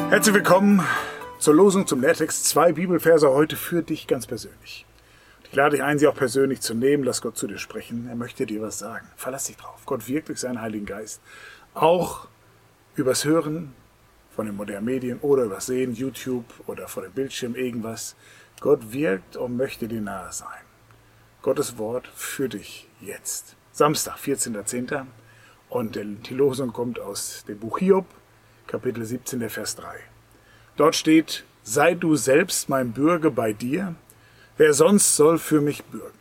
Herzlich willkommen zur Losung zum Lehrtext. 2 Bibelverse heute für dich ganz persönlich. Ich lade dich ein, sie auch persönlich zu nehmen. Lass Gott zu dir sprechen. Er möchte dir was sagen. Verlass dich drauf. Gott wirkt durch seinen Heiligen Geist. Auch übers Hören von den modernen Medien oder übers Sehen, YouTube oder vor dem Bildschirm, irgendwas. Gott wirkt und möchte dir nahe sein. Gottes Wort für dich jetzt. Samstag, 14.10. Und die Losung kommt aus dem Buch Hiob, Kapitel 17, der Vers 3. Dort steht: Sei du selbst mein Bürge bei dir, wer sonst soll für mich bürgen?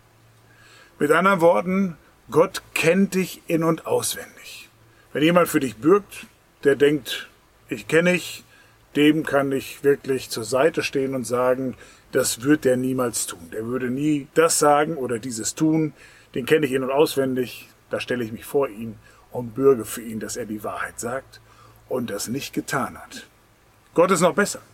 Mit anderen Worten, Gott kennt dich in- und auswendig. Wenn jemand für dich bürgt, der denkt, ich kenne dich, dem kann ich wirklich zur Seite stehen und sagen, das wird der niemals tun. Der würde nie das sagen oder dieses tun, den kenne ich in- und auswendig, da stelle ich mich vor ihn und bürge für ihn, dass er die Wahrheit sagt und das nicht getan hat. Gott ist noch besser.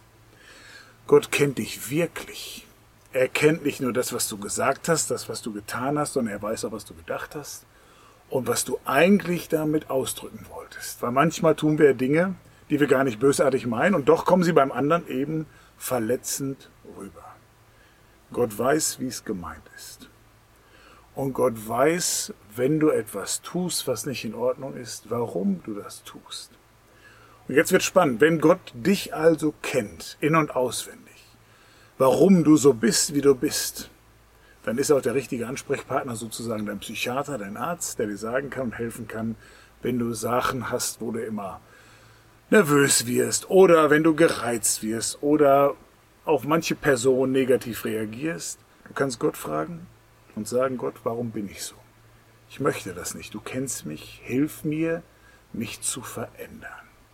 Gott kennt dich wirklich. Er kennt nicht nur das, was du gesagt hast, das, was du getan hast, sondern er weiß auch, was du gedacht hast und was du eigentlich damit ausdrücken wolltest. Weil manchmal tun wir Dinge, die wir gar nicht bösartig meinen, und doch kommen sie beim anderen eben verletzend rüber. Gott weiß, wie es gemeint ist. Und Gott weiß, wenn du etwas tust, was nicht in Ordnung ist, warum du das tust. Und jetzt wird spannend, wenn Gott dich also kennt, in- und auswendig, warum du so bist, wie du bist, dann ist auch der richtige Ansprechpartner sozusagen dein Psychiater, dein Arzt, der dir sagen kann und helfen kann, wenn du Sachen hast, wo du immer nervös wirst oder wenn du gereizt wirst oder auf manche Person negativ reagierst. Du kannst Gott fragen und sagen, Gott, warum bin ich so? Ich möchte das nicht. Du kennst mich. Hilf mir, mich zu verändern.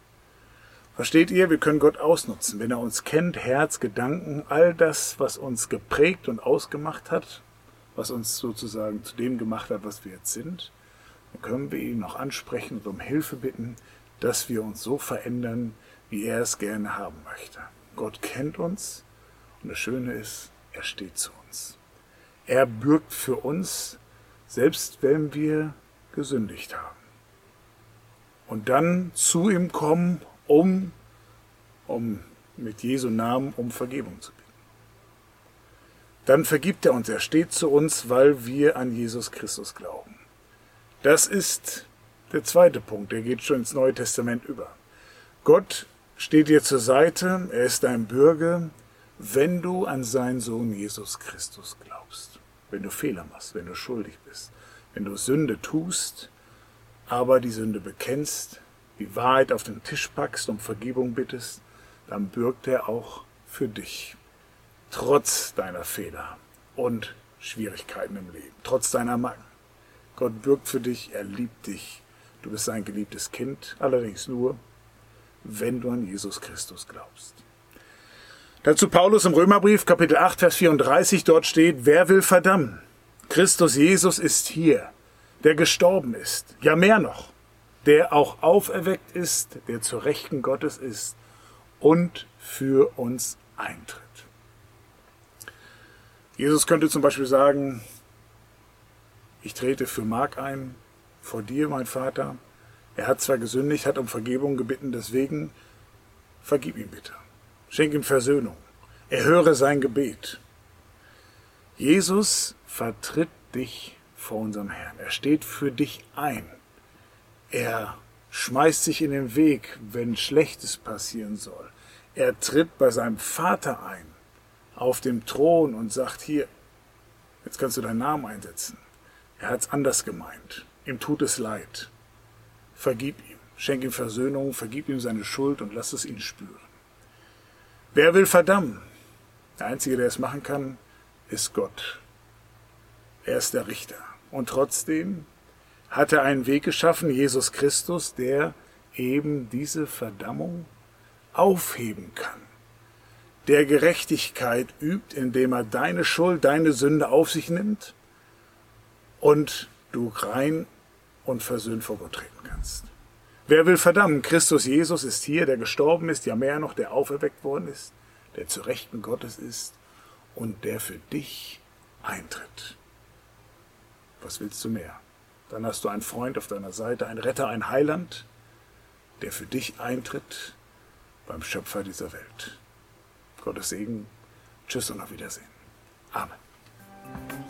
Versteht ihr? Wir können Gott ausnutzen, wenn er uns kennt, Herz, Gedanken, all das, was uns geprägt und ausgemacht hat, was uns sozusagen zu dem gemacht hat, was wir jetzt sind, dann können wir ihn noch ansprechen und um Hilfe bitten, dass wir uns so verändern, wie er es gerne haben möchte. Gott kennt uns und das Schöne ist, er steht zu uns. Er bürgt für uns, selbst wenn wir gesündigt haben. Und dann zu ihm kommen, um mit Jesu Namen um Vergebung zu bitten. Dann vergibt er uns, er steht zu uns, weil wir an Jesus Christus glauben. Das ist der zweite Punkt, der geht schon ins Neue Testament über. Gott steht dir zur Seite, er ist dein Bürger, wenn du an seinen Sohn Jesus Christus glaubst. Wenn du Fehler machst, wenn du schuldig bist, wenn du Sünde tust, aber die Sünde bekennst, die Wahrheit auf den Tisch packst, um Vergebung bittest, dann bürgt er auch für dich. Trotz deiner Fehler und Schwierigkeiten im Leben, trotz deiner Macken. Gott bürgt für dich, er liebt dich. Du bist sein geliebtes Kind, allerdings nur, wenn du an Jesus Christus glaubst. Dazu Paulus im Römerbrief, Kapitel 8, Vers 34, dort steht, wer will verdammen? Christus Jesus ist hier, der gestorben ist, ja mehr noch, der auch auferweckt ist, der zur Rechten Gottes ist und für uns eintritt. Jesus könnte zum Beispiel sagen, ich trete für Mark ein, vor dir, mein Vater. Er hat zwar gesündigt, hat um Vergebung gebeten, deswegen vergib ihm bitte. Schenk ihm Versöhnung. Erhöre sein Gebet. Jesus vertritt dich vor unserem Herrn. Er steht für dich ein. Er schmeißt sich in den Weg, wenn Schlechtes passieren soll. Er tritt bei seinem Vater ein, auf dem Thron und sagt, hier, jetzt kannst du deinen Namen einsetzen. Er hat es anders gemeint. Ihm tut es leid. Vergib ihm. Schenk ihm Versöhnung, vergib ihm seine Schuld und lass es ihn spüren. Wer will verdammen? Der Einzige, der es machen kann, ist Gott. Er ist der Richter. Und trotzdem hat er einen Weg geschaffen, Jesus Christus, der eben diese Verdammung aufheben kann. Der Gerechtigkeit übt, indem er deine Schuld, deine Sünde auf sich nimmt und du rein und versöhnt vor Gott treten kannst. Wer will verdammen? Christus Jesus ist hier, der gestorben ist, ja mehr noch, der auferweckt worden ist, der zu Rechten Gottes ist und der für dich eintritt. Was willst du mehr? Dann hast du einen Freund auf deiner Seite, einen Retter, einen Heiland, der für dich eintritt beim Schöpfer dieser Welt. Gottes Segen. Tschüss und auf Wiedersehen. Amen.